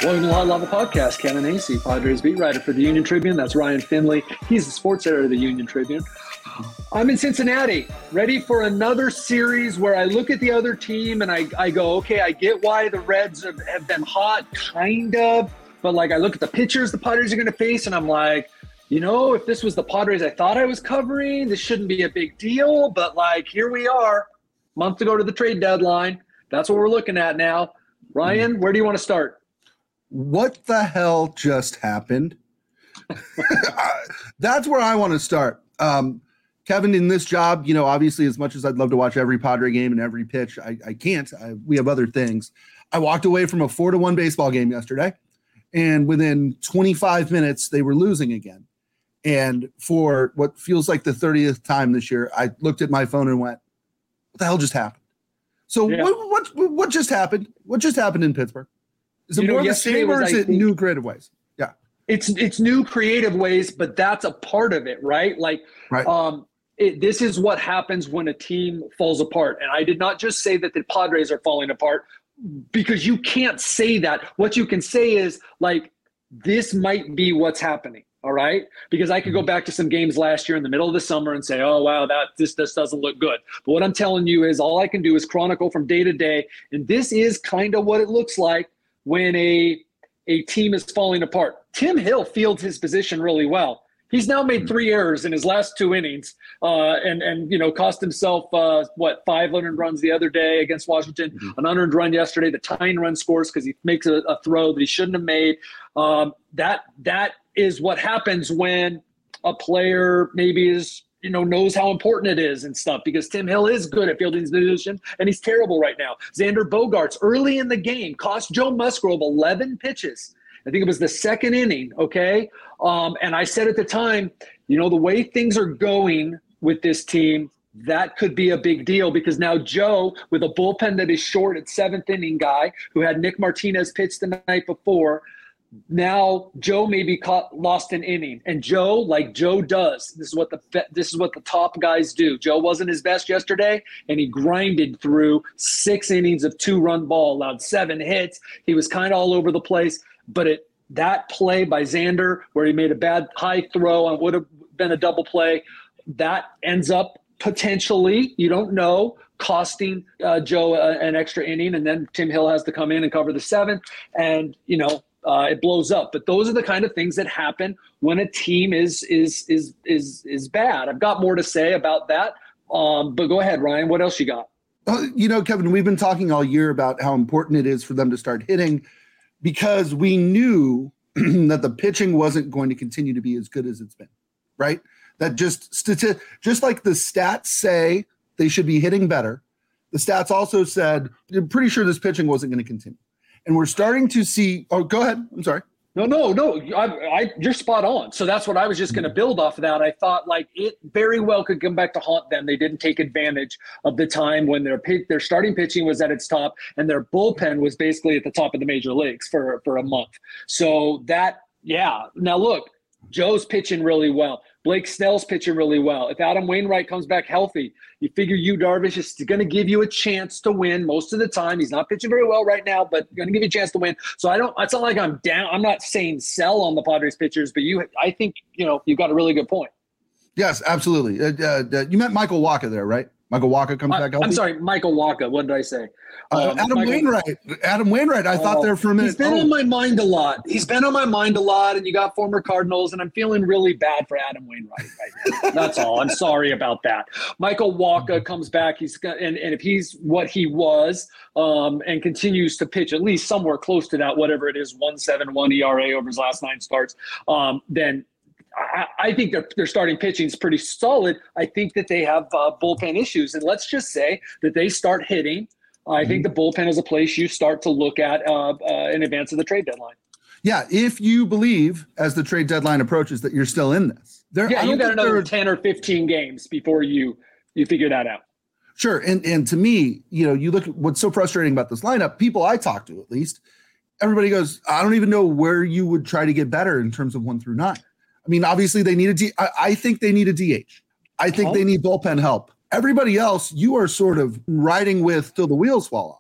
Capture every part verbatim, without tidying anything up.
Welcome to the Hot Lava Podcast. Kevin Acee, Padres beat writer for the Union Tribune. That's Ryan Finley. He's the sports editor of the Union Tribune. I'm in Cincinnati, ready for another series where I look at the other team and I, I go, okay, I get why the Reds have, have been hot, kind of. But, like, I look at the pitchers the Padres are going to face, and I'm like, you know, if this was the Padres I thought I was covering, this shouldn't be a big deal. But, like, here we are, month to go to the trade deadline. That's what we're looking at now. Ryan, where do you want to start? What the hell just happened? That's where I want to start. Um, Kevin, in this job, you know, obviously, as much as I'd love to watch every Padre game and every pitch, I, I can't. I, we have other things. I walked away from a four to one baseball game yesterday, and within twenty-five minutes, they were losing again. And for what feels like the thirtieth time this year, I looked at my phone and went, what the hell just happened? So yeah. what, what what just happened? What just happened in Pittsburgh? Is it you more know, the same or is I it new creative ways? Yeah. It's it's new creative ways, but that's a part of it, right? Like, right. um, it, this is what happens when a team falls apart. And I did not just say that the Padres are falling apart, because you can't say that. What you can say is, like, this might be what's happening, all right? Because I could go back to some games last year in the middle of the summer and say, oh, wow, that this, this doesn't look good. But what I'm telling you is all I can do is chronicle from day to day, and this is kind of what it looks like when a a team is falling apart. Tim Hill fields his position really well. He's now made three errors in his last two innings, uh, and and you know cost himself uh, what five unearned runs the other day against Washington, mm-hmm. an unearned run yesterday. The tying run scores because he makes a, a throw that he shouldn't have made. Um, that that is what happens when a player maybe is. you know, knows how important it is and stuff, because Tim Hill is good at fielding his position and he's terrible right now. Xander Bogaerts early in the game cost Joe Musgrove eleven pitches. I think it was the second inning. Okay. Um, and I said at the time, you know, the way things are going with this team, that could be a big deal, because now Joe, with a bullpen that is short at seventh inning guy who had Nick Martinez pitch the night before, now Joe maybe caught, lost an inning, and Joe, like Joe does, this is what the this is what the top guys do. Joe wasn't his best yesterday, and he grinded through six innings of two-run ball, allowed seven hits. He was kind of all over the place, but it that play by Xander where he made a bad high throw on would have been a double play, that ends up potentially, you don't know, costing uh, Joe uh, an extra inning, and then Tim Hill has to come in and cover the seventh, and you know. Uh, it blows up. But those are the kind of things that happen when a team is is is is is bad. I've got more to say about that. Um, but go ahead, Ryan. What else you got? Uh, you know, Kevin, we've been talking all year about how important it is for them to start hitting, because we knew that the pitching wasn't going to continue to be as good as it's been, right? That just stati- just like the stats say they should be hitting better, the stats also said, I'm pretty sure this pitching wasn't going to continue. And we're starting to see – oh, go ahead. I'm sorry. No, no, no. I, I, you're spot on. So that's what I was just going to build off of that. I thought, like, it very well could come back to haunt them. They didn't take advantage of the time when their their starting pitching was at its top and their bullpen was basically at the top of the major leagues for, for a month. So that – yeah. Now, look, Joe's pitching really well. Blake Snell's pitching really well. If Adam Wainwright comes back healthy, you figure Yu Darvish is going to give you a chance to win most of the time. He's not pitching very well right now, but going to give you a chance to win. So I don't. It's not like I'm down. I'm not saying sell on the Padres pitchers, but you. I think you know you've got a really good point. Yes, absolutely. Uh, uh, you meant Michael Wacha there, right? Michael Wacha comes I, back healthy? I'm sorry, Michael Wacha. What did I say? Uh, um, Adam Michael, Wainwright. Adam Wainwright. I oh, thought there for a minute. He's been oh. on my mind a lot. He's been on my mind a lot, and you got former Cardinals, and I'm feeling really bad for Adam Wainwright right now. That's all. I'm sorry about that. Michael Wacha comes back. He's and, and if he's what he was um, and continues to pitch at least somewhere close to that, whatever it is, one point seven one E R A over his last nine starts, um, then I, I think their, their starting pitching is pretty solid. I think that they have uh, bullpen issues. And let's just say that they start hitting. I mm-hmm. think the bullpen is a place you start to look at uh, uh, in advance of the trade deadline. Yeah, if you believe, as the trade deadline approaches, that you're still in this. There, yeah, you got another ten or fifteen games before you you figure that out. Sure. And and to me, you know, you look at what's so frustrating about this lineup, people I talk to at least, everybody goes, I don't even know where you would try to get better in terms of one through nine. I mean, obviously they need a D. I, I think they need a D H. I think they need bullpen help. Everybody else, you are sort of riding with till the wheels fall off, I think.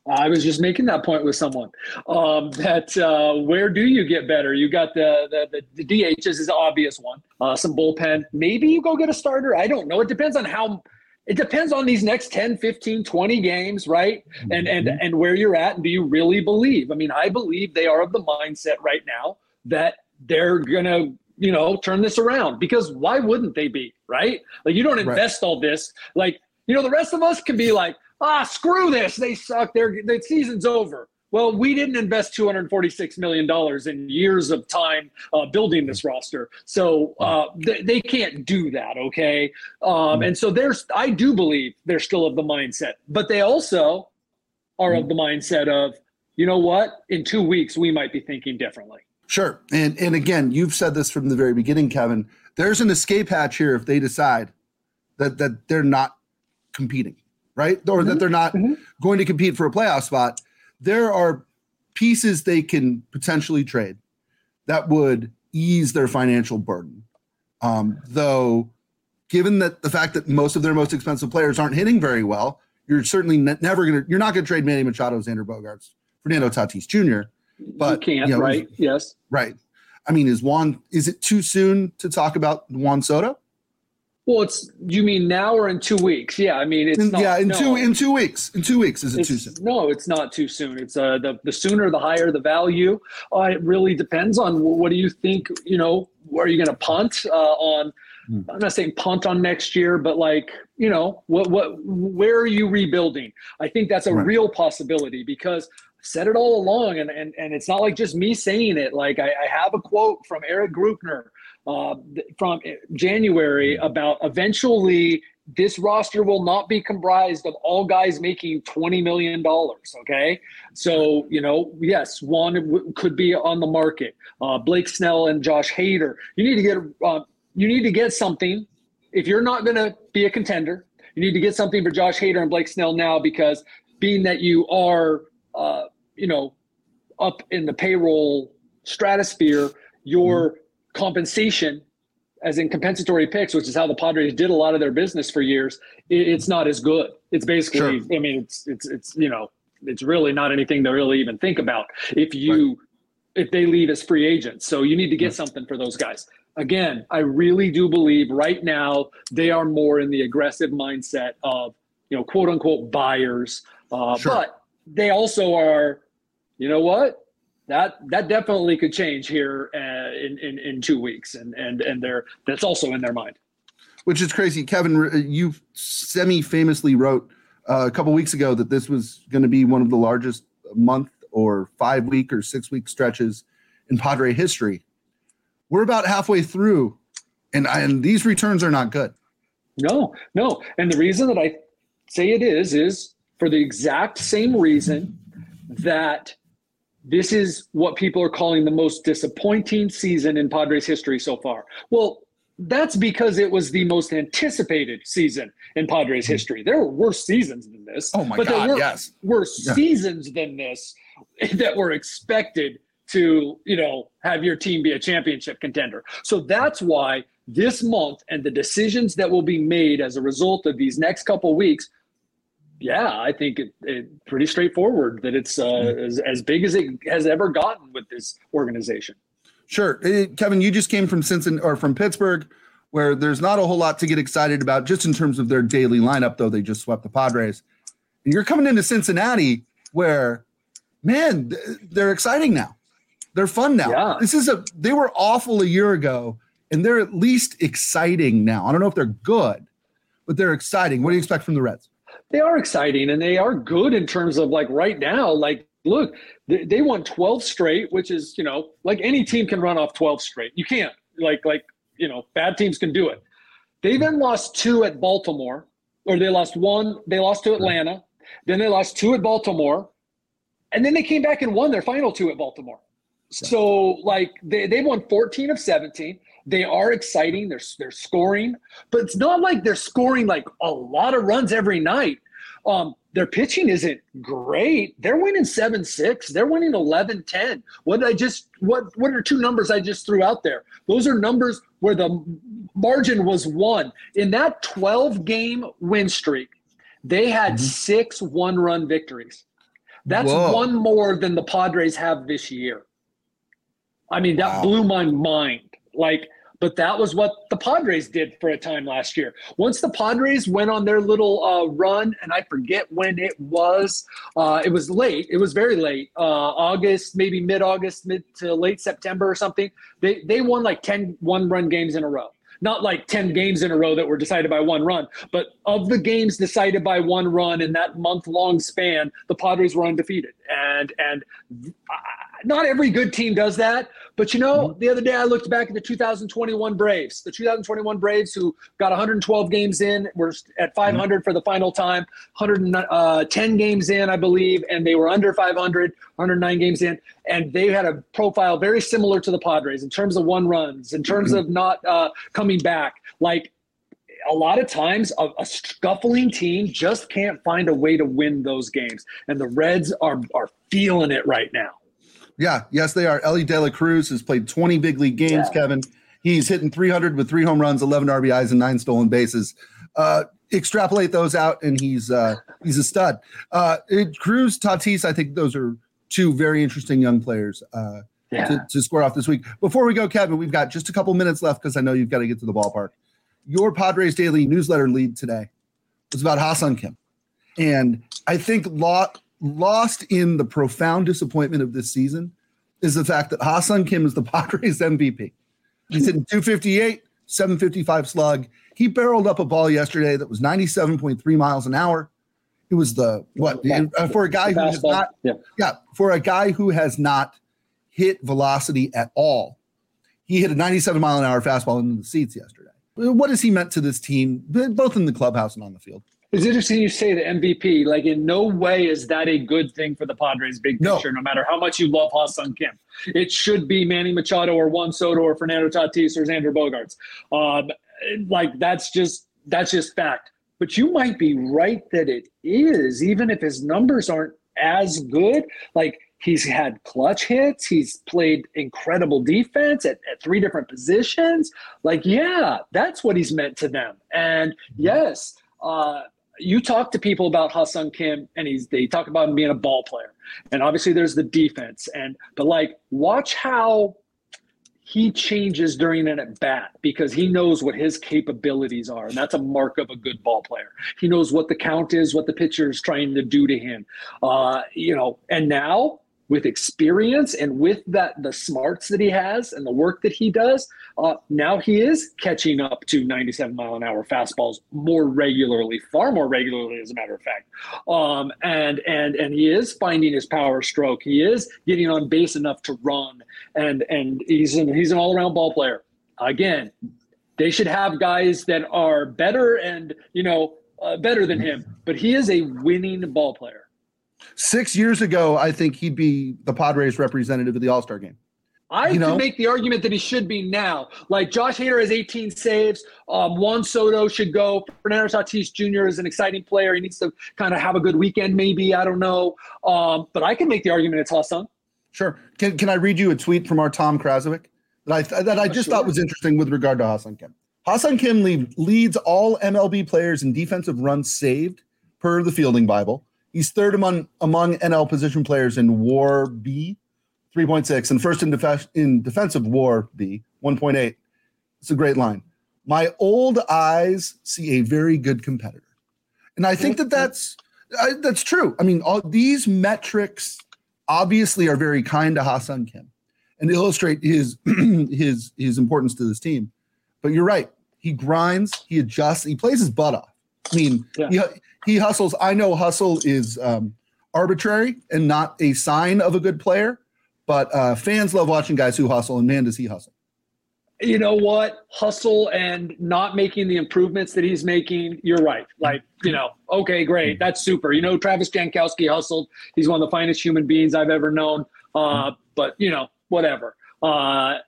I was just making that point with someone um, that uh, where do you get better? You got the the, the, the D Hs is the obvious one. Uh, some bullpen. Maybe you go get a starter. I don't know. It depends on how – it depends on these next ten, fifteen, twenty games, right? And, and, and where you're at, and do you really believe? I mean, I believe they are of the mindset right now that they're going to – you know, turn this around, because why wouldn't they be, right? Like, you don't invest right. all this. Like, you know, the rest of us can be like, ah, screw this. They suck. Their the season's over. Well, we didn't invest two hundred forty-six million dollars in years of time uh, building this roster. So uh, th- they can't do that, okay? Um, and so there's, I do believe they're still of the mindset. But they also are of the mindset of, you know what? In two weeks, we might be thinking differently. Sure. And and again, you've said this from the very beginning, Kevin. There's an escape hatch here if they decide that that they're not competing, right? Or mm-hmm. that they're not mm-hmm. going to compete for a playoff spot. There are pieces they can potentially trade that would ease their financial burden. Um, though, given that the fact that most of their most expensive players aren't hitting very well, you're certainly ne- never going to – you're not going to trade Manny Machado, Xander Bogaerts, Fernando Tatis Junior But you can't, you know, right? Yes. Right. I mean, is Juan, is it too soon to talk about Juan Soto? Well, it's, you mean now or in two weeks? Yeah. I mean, it's in, not. Yeah. In no. two, in two weeks, in two weeks, is it it's, too soon? No, it's not too soon. It's uh, the, the sooner, the higher the value. Uh, it really depends on what do you think, you know, are you going to punt uh, on, hmm. I'm not saying punt on next year, but like, you know, what, what, where are you rebuilding? I think that's a right. real possibility, because said it all along, and, and and it's not like just me saying it. Like I, I have a quote from Eric Gruchner uh, from January about eventually this roster will not be comprised of all guys making twenty million dollars, okay? So, you know, yes, one w- could be on the market. Uh, Blake Snell and Josh Hader. You need to get uh, you need to get something. If you're not going to be a contender, you need to get something for Josh Hader and Blake Snell now, because being that you are uh, – you know, up in the payroll stratosphere, your mm-hmm. compensation, as in compensatory picks, which is how the Padres did a lot of their business for years, it, it's not as good. It's basically, sure. I mean, it's, it's, it's, you know, it's really not anything to really even think about if you, right. if they leave as free agents. So you need to get right. something for those guys. Again, I really do believe right now they are more in the aggressive mindset of, you know, quote unquote buyers. Uh, sure. But they also are, you know what? That that definitely could change here uh, in, in in two weeks, and and and they're that's also in their mind. Which is crazy, Kevin. You semi-famously wrote uh, a couple weeks ago that this was going to be one of the largest month or five week or six week stretches in Padre history. We're about halfway through, and and these returns are not good. No, no, and the reason that I say it is is for the exact same reason that this is what people are calling the most disappointing season in Padres history so far. Well, that's because it was the most anticipated season in Padres history. There were worse seasons than this. Oh my but God, there were yes. worse yeah. seasons than this that were expected to, you know, have your team be a championship contender. So that's why this month and the decisions that will be made as a result of these next couple weeks, yeah, I think it, it pretty straightforward that it's uh, mm-hmm. as, as big as it has ever gotten with this organization. Sure. Hey, Kevin, you just came from Cincinnati or from Pittsburgh, where there's not a whole lot to get excited about just in terms of their daily lineup, though they just swept the Padres. And you're coming into Cincinnati where, man, they're exciting now. They're fun now. Yeah. This is a they were awful a year ago, and they're at least exciting now. I don't know if they're good, but they're exciting. What do you expect from the Reds? They are exciting, and they are good in terms of, like, right now, like, look, they, they won twelve straight, which is, you know, like any team can run off twelve straight. You can't. Like, like you know, bad teams can do it. They then lost two at Baltimore, or they lost one. They lost to Atlanta. Then they lost two at Baltimore. And then they came back and won their final two at Baltimore. So, like, they, they won fourteen of seventeen. They are exciting. They're, they're scoring. But it's not like they're scoring, like, a lot of runs every night. Um, their pitching isn't great. They're winning seven six. They're winning eleven ten. What did I just what what are two numbers I just threw out there? Those are numbers where the margin was one. In that twelve-game win streak, they had mm-hmm. six one-run victories. That's Whoa. one more than the Padres have this year. I mean, that Wow. blew my mind. Like, but that was what the Padres did for a time last year. Once the Padres went on their little uh, run, and I forget when it was, uh, it was late. It was very late, uh, August, maybe mid-August, mid to late September or something. They they won like ten one-run games in a row. Not like ten games in a row that were decided by one run, but of the games decided by one run in that month-long span, the Padres were undefeated. And and not every good team does that. But, you know, the other day I looked back at the two thousand twenty-one Braves, the two thousand twenty-one Braves who got one hundred twelve games in, were at five hundred for the final time, one hundred ten games in, I believe, and they were under five hundred, one hundred nine games in. And they had a profile very similar to the Padres in terms of one runs, in terms of not uh, coming back. Like, a lot of times a, a scuffling team just can't find a way to win those games. And the Reds are are feeling it right now. Yeah, yes, they are. Elly De La Cruz has played twenty big league games, yeah. Kevin. He's hitting three hundred with three home runs, eleven R B Is, and nine stolen bases. Uh, extrapolate those out, and he's uh, he's a stud. Uh, it, Cruz, Tatis, I think those are two very interesting young players uh, yeah. to, to square off this week. Before we go, Kevin, we've got just a couple minutes left because I know you've got to get to the ballpark. Your Padres Daily newsletter lead today was about Ha-Seong Kim. And I think lo- lost in the profound disappointment of this season is the fact that Ha-Seong Kim is the Padres M V P. He's hitting two fifty-eight, seven fifty-five slug. He barreled up a ball yesterday that was ninety-seven point three miles an hour. It was the what yeah. for a guy who has not yeah. yeah for a guy who has not hit velocity at all. He hit a ninety-seven mile an hour fastball into the seats yesterday. What has he meant to this team, both in the clubhouse and on the field? It's interesting you say the M V P. Like, in no way is that a good thing for the Padres' big picture, no, no matter how much you love Ha-Seong Kim. It should be Manny Machado or Juan Soto or Fernando Tatis or Xander Bogaerts. Um, like, that's just that's just fact. But you might be right that it is, even if his numbers aren't as good. Like, he's had clutch hits. He's played incredible defense at, at three different positions. Like, yeah, that's what he's meant to them. And yes, uh, you talk to people about Ha-Seong Kim, and he's they talk about him being a ball player. And obviously there's the defense. And but like, watch how he changes during an at-bat, because he knows what his capabilities are, and that's a mark of a good ball player. He knows what the count is, what the pitcher is trying to do to him. Uh, you know, and now with experience and with that the smarts that he has and the work that he does, uh, now he is catching up to ninety-seven mile an hour fastballs more regularly, far more regularly, as a matter of fact. Um, and and and he is finding his power stroke. He is getting on base enough to run, and and he's an, he's an all around ball player. Again, they should have guys that are better and you know uh, better than him, but he is a winning ball player. Six years ago, I think he'd be the Padres representative of the All-Star game. I you could know? make the argument that he should be now. Like, Josh Hader has eighteen saves. Um, Juan Soto should go. Fernando Tatis Junior is an exciting player. He needs to kind of have a good weekend, maybe. I don't know. Um, but I can make the argument it's Ha-Seong. Sure. Can Can I read you a tweet from our Tom Krasovic that I that I just oh, sure. thought was interesting with regard to Ha-Seong Kim? Ha-Seong Kim lead, leads all M L B players in defensive runs saved per the Fielding Bible. He's third among among N L position players in WAR B, three point six, and first in, def- in defensive WAR B, one point eight. It's a great line. My old eyes see a very good competitor. And I think that that's, uh, that's true. I mean, all these metrics obviously are very kind to Ha-Seong Kim and illustrate his, his, his importance to this team. But you're right. He grinds, he adjusts, he plays his butt off. I mean, yeah. he, he hustles. I know hustle is um, arbitrary and not a sign of a good player, but uh, fans love watching guys who hustle, and man, does he hustle. You know what? Hustle and not making the improvements that he's making, you're right. Like, you know, okay, great. That's super. You know, Travis Jankowski hustled. He's one of the finest human beings I've ever known. Uh, but, you know, whatever. Uh,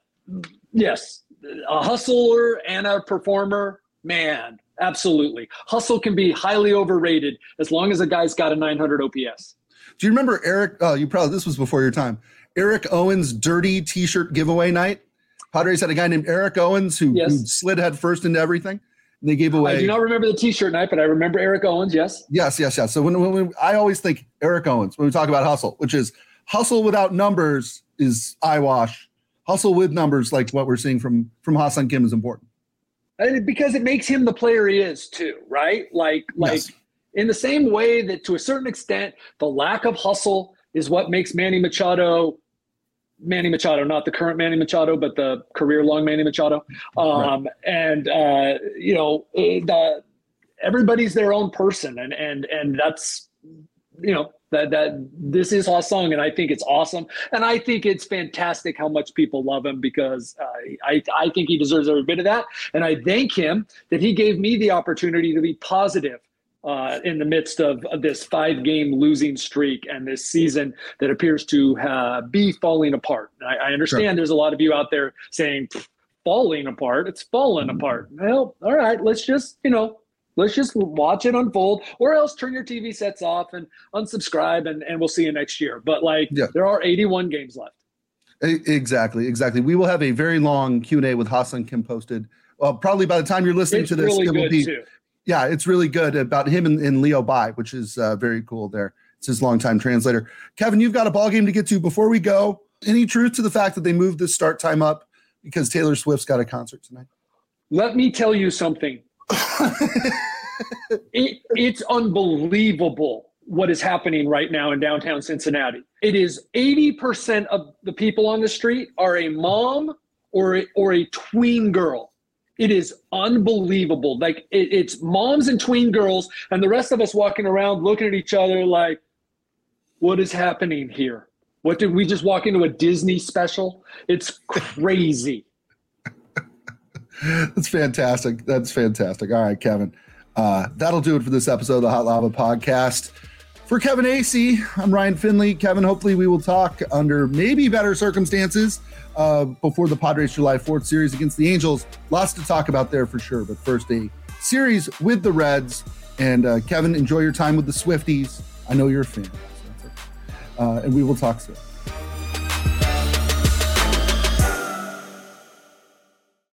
yes, a hustler and a performer, man. Absolutely. Hustle can be highly overrated as long as a guy's got a nine hundred O P S. Do you remember Eric? Oh, you probably, this was before your time. Eric Owens' dirty t-shirt giveaway night. Padres had a guy named Eric Owens who, yes. who slid head first into everything. They gave away. I do not remember the T-shirt night, but I remember Eric Owens. Yes. Yes, yes, yes. So when, when, when I always think Eric Owens when we talk about hustle, which is hustle without numbers is eyewash. Hustle with numbers, like what we're seeing from from Ha-Seong Kim, is important. And because it makes him the player he is too, right? Like, like yes. in the same way that to a certain extent, the lack of hustle is what makes Manny Machado. Manny Machado, not the current Manny Machado, but the career-long Manny Machado. Um, right. And, uh, you know, the, everybody's their own person. And, and, and that's, you know, that, that this is Ha-Seong, and I think it's awesome. And I think it's fantastic how much people love him because uh, I, I think he deserves every bit of that. And I thank him that he gave me the opportunity to be positive Uh, in the midst of, of this five-game losing streak and this season that appears to uh, be falling apart. I, I understand sure. There's a lot of you out there saying falling apart. It's falling mm-hmm. apart. Well, all right, let's just, you know, let's just watch it unfold, or else turn your T V sets off and unsubscribe, and, and we'll see you next year. But, like, yeah. there are eighty-one games left. Exactly, exactly. We will have a very long Q and A with Ha-Seong Kim posted. Well, probably by the time you're listening it's to this, really it will good be. Too. Yeah, it's really good about him and, and Leo Bai, which is uh, very cool there. It's his longtime translator. Kevin, you've got a ball game to get to. Before we go, any truth to the fact that they moved the start time up because Taylor Swift's got a concert tonight? Let me tell you something. it, it's unbelievable what is happening right now in downtown Cincinnati. It is eighty percent of the people on the street are a mom or a, or a tween girl. It is unbelievable. Like it, it's moms and tween girls, and the rest of us walking around looking at each other like, what is happening here? What did we just walk into a Disney special? It's crazy. That's fantastic. That's fantastic. All right, Kevin. Uh, that'll do it for this episode of the Hot Lava Podcast. For Kevin Acee, I'm Ryan Finley. Kevin, hopefully we will talk under maybe better circumstances uh, before the Padres July fourth series against the Angels. Lots to talk about there for sure. But first, a series with the Reds. And uh, Kevin, enjoy your time with the Swifties. I know you're a fan. So uh, and we will talk soon.